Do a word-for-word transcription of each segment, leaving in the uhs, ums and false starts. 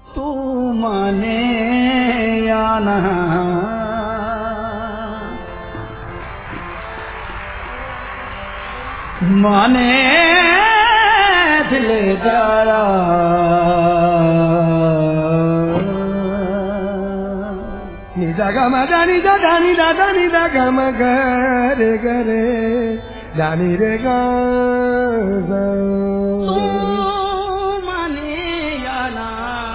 तू माने या ना माने दिलदारा निदा गा मा दा नि दा दा नि दा दा नि दा गा मा गा रे गा रे दा नि रे गा गा तू माने या ना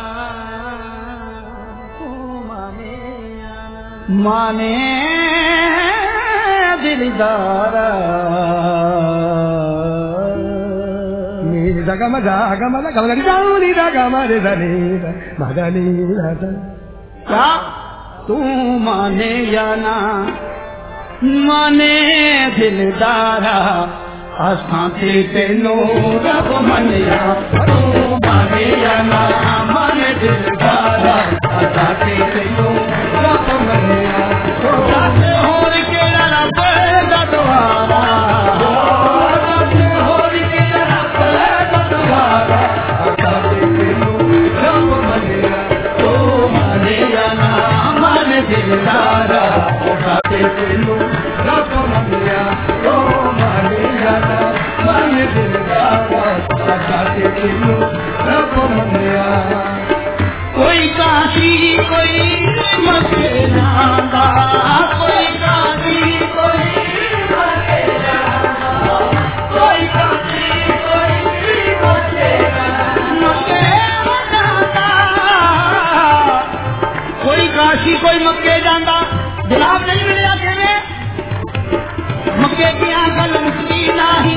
तू माने या ना माने दिलदारा गा मा गा गा मा गा मा दा नि दा गा मा रे दा नि दा मा दा नि दा दा क्या तू माने या ना माने दिलदारा असां ते तेनू रब मनिया तू माने या ना माने दिलदारा असां ते तेनू रब मनिया होर केड़ा रब दा दुआरा होर केड़ा रब दा दुआरा असां ते तेनू रब मनिया तू माने या ना दिलदारा उठाते तेनू रब मनिया ओ माने जाना माने दिलदारा उठाते तेनू रब मनिया कोई काशी कोई मके नांदा कोई काशी कोई मके नांदा कोई काशी कोई मके मके नांदा कोई काशी कोई मक्के जांदा जनाब नहीं मिलिया किवें मक्के दियां गल मुकदी नहीं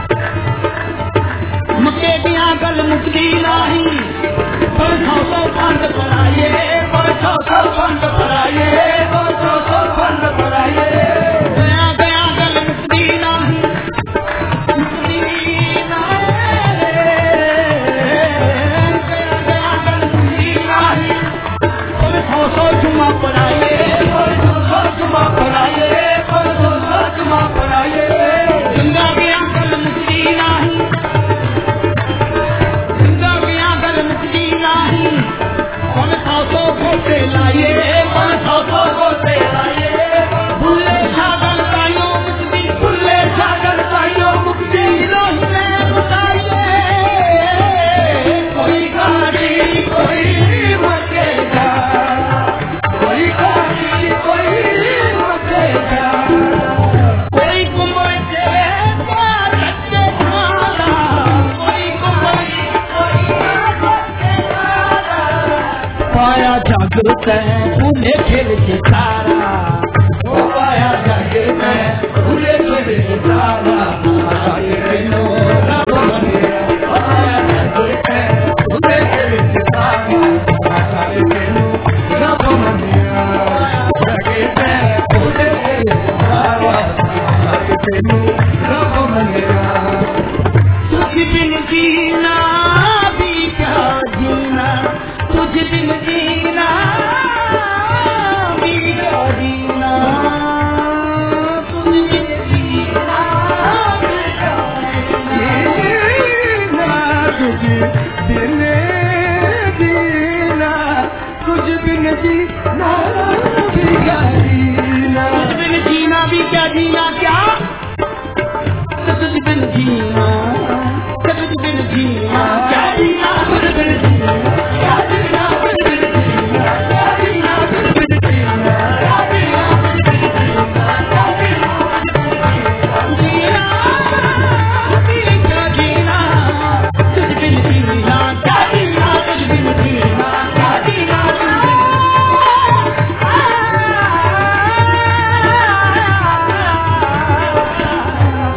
मक्के दियां गल मुकदी नहीं पर सौ सौ फंड पराइए पर सौ सौ फंड पराइए पर सौ सौ फंड पराइए गया गया गल मुकदी नहीं मुकदी नहीं गया गया गल मुकदी नहीं सौ सौ जुमा पढ़ाइए सौ सौ जुमा पढ़ाइए सौ सौ जुमा पढ़ाइए जिंदा गया गल मुकदी नहीं जिंदा गया गल मुकदी नहीं पर सौ सौ गोते लाइए पर सौ सौ गोते लाइए भूले सागर ताइयों मुकदी भूले सागर ताइयों मुकदी रोहिने बताइए कोई गाड़ी कोई मकेगा कोई काशी कोई मकेगा कोई कुंभे बारते खाना कोई कुंभे कोई बारते खाना पाया जागृत है भूले खेल के तारा वो पाया जागृत है भूले खेल के तारा आए तेनू रब मनिया पाया जागृत है भूले खेल के तारा आए तेनू रब मनिया जागृत है भूले खेल के तारा आए तेनू रब मनिया तुझ बिन जीना भी क्या जीना तुझ बिन जीना भी क्या जीना तुझ बिन जीना भी क्या जीना तुझ बिन जीना तुझ बिन जीना भी क्या जीना तुझ बिन जीना भी क्या जीना क्या तुझ बिन जीना तुझ बिन जीना क्या जीना तुझ बिन जीना क्या जीना तुझ बिन जीना क्या जीना तुझ बिन जीना क्या जीना तुझ बिन जीना क्या जीना जीना भी क्या जीना तुझ बिन जीना क्या जीना तुझ बिन जीना क्या जीना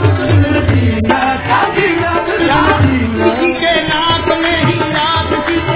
किसी के नाक में हीरा किसी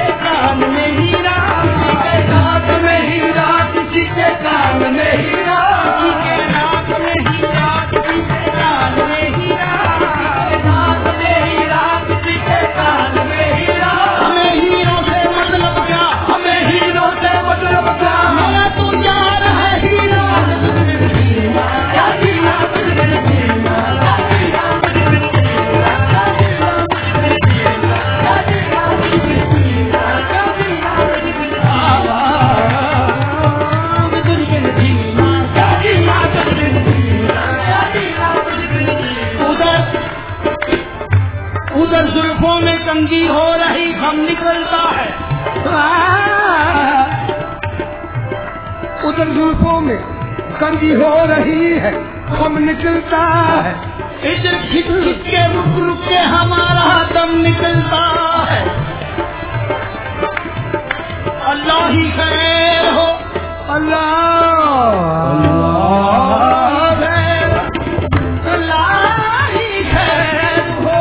निकलता है। उधर जुल्फों में कंगी हो रही है, हम निकलता है। इधर खिच खिच के रुक रुक के हमारा दम निकलता है। अल्लाह ही खैर हो, अल्लाह अल्लाह ही खैर हो,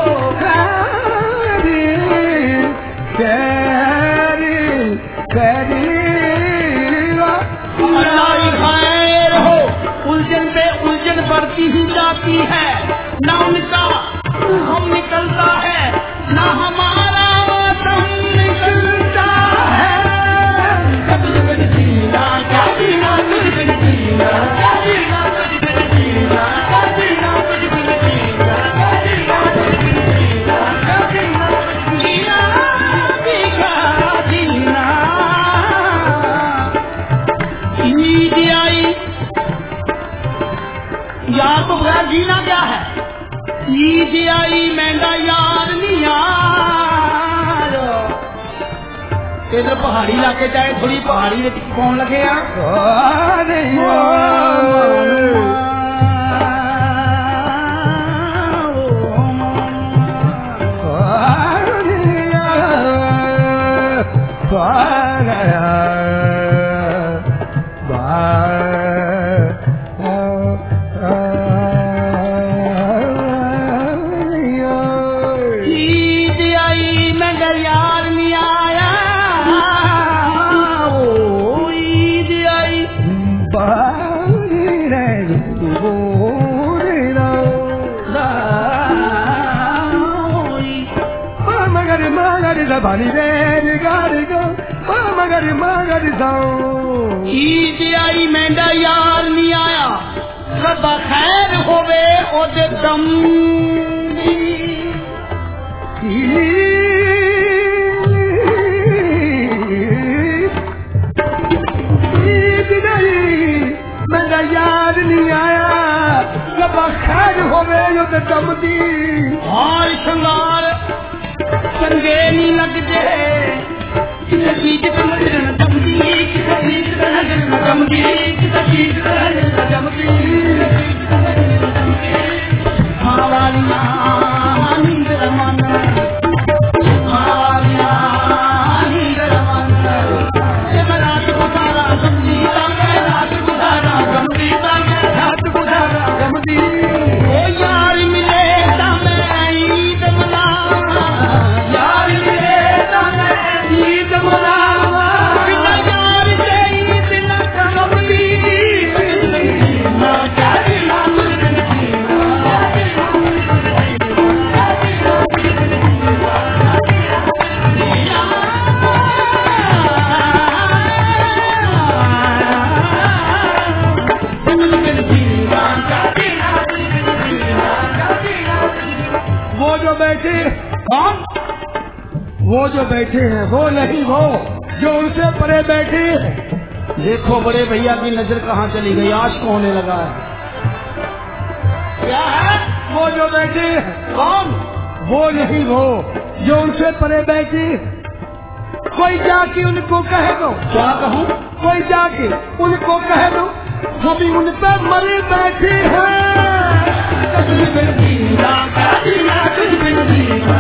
अल्लाह ही खैर हो। उलझन पे उलझन बढ़ती ही जाती है, ना उनका हम निकलता है, ना हमारा दम निकलता है। कभी कभी जीना क्या जीना, कभी कभी जीना क्या जीना, कभी कभी जीना क्या जीना, कभी कभी जीना क्या जीना, कभी कभी जीना क्या जीना, जीना भी क्या जीना। ईद आई यार, तो बड़ा जीना क्या है। ईद आई महंगा यार नहीं यार। इधर पहाड़ी इलाके चाहे थोड़ी पहाड़ी कौन लगे यार। ईद आई महंगा यार नहीं आया, सब खैर होवे ओदे दम। ईद नहीं महंगा यार नहीं आया, सब खैर होवे ओदे दम दी। हार श्रृंगार चंगे नहीं लगते, किसी चीज पर नजर न जमती, किसी चीज पर नजर न जमती, किसी चीज पर नजर न जमती। हाँ वालियाँ नींद रमन, हाँ वालियाँ नींद रमन। मैं रात गुजारा गमती, मैं रात गुजारा गमती, मैं रात गुजारा गमती। ओ यार मिले ता मैं ईद मना, यार मिले ता मैं ईद मना। बिना यार से ईद न कमती, ना क्या जीना, वो जो बैठे हाँ वो जो बैठे हैं वो नहीं, वो जो उनसे परे बैठे हैं। देखो बड़े भैया की नजर कहाँ चली गई, आशिक होने लगा है। क्या है वो जो बैठे हैं कौन, वो नहीं, वो जो उनसे परे बैठे। कोई जाके उनको कह दो, क्या कहूँ, कोई जाके उनको कह दो वो भी उन पर मरे बैठे हैं। कुछ बिन जीना क्या जीना, कुछ बिन जीना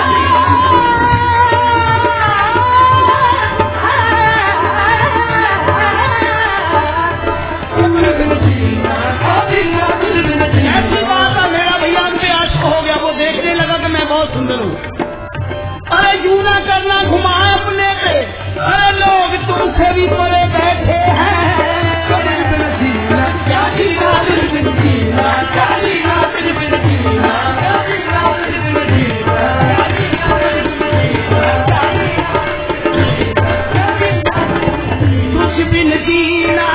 ऐसी बात है। मेरा भैया पे आशिक हो गया, वो देखने लगा कि मैं बहुत सुंदर हूँ। अरे यूं ना करना, घुमा अपने पे। अरे लोग तुमसे भी परे बैठे हैं। क्या जीना, बिन जीना क्या जीना, बिन जीना क्या जीना, बिन जीना कुछ बिन जीना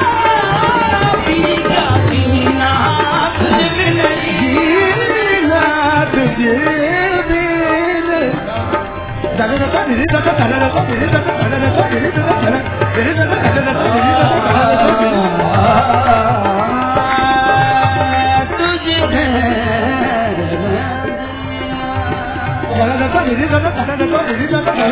भी क्या जीना, कुछ बिन जीना तुझे बिन। तुझे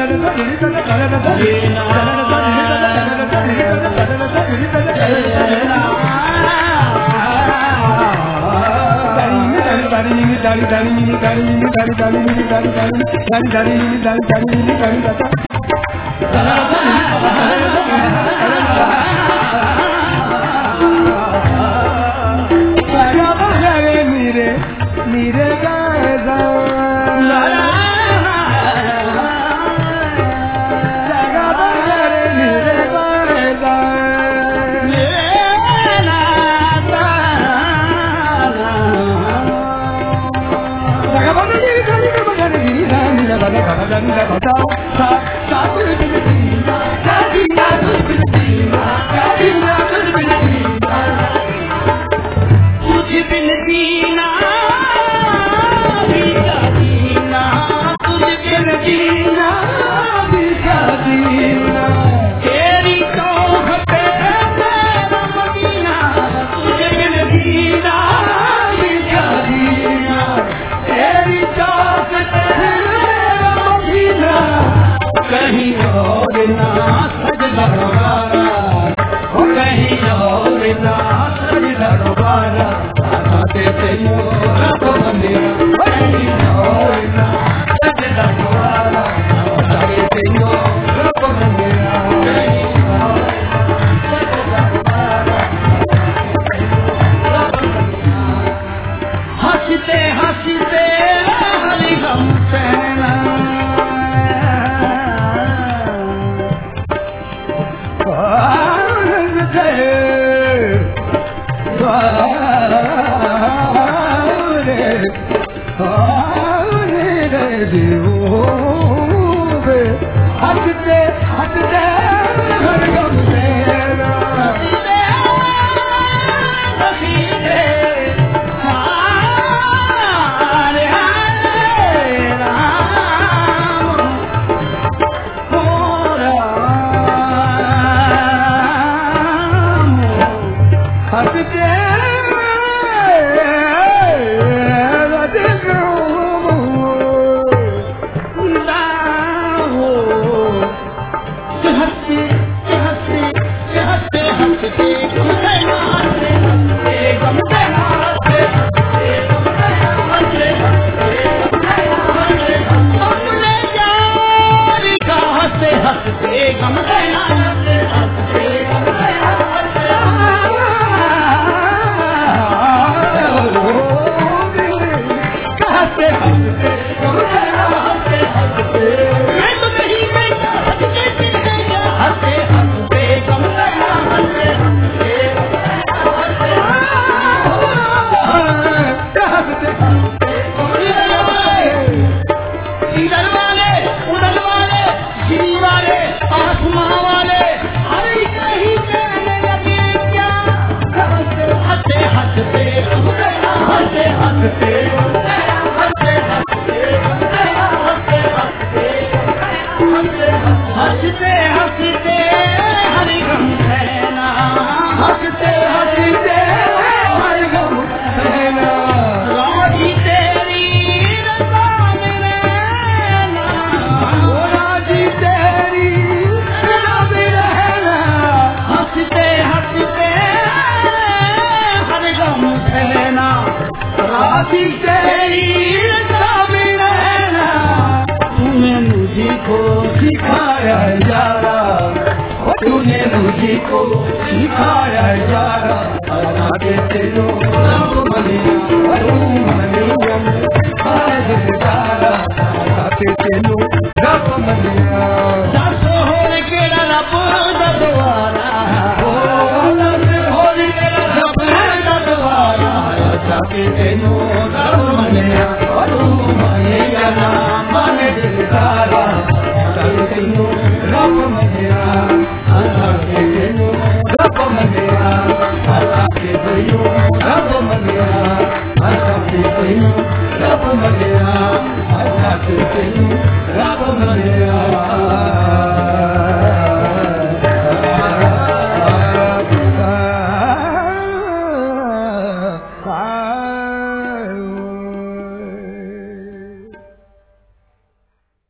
Thank you.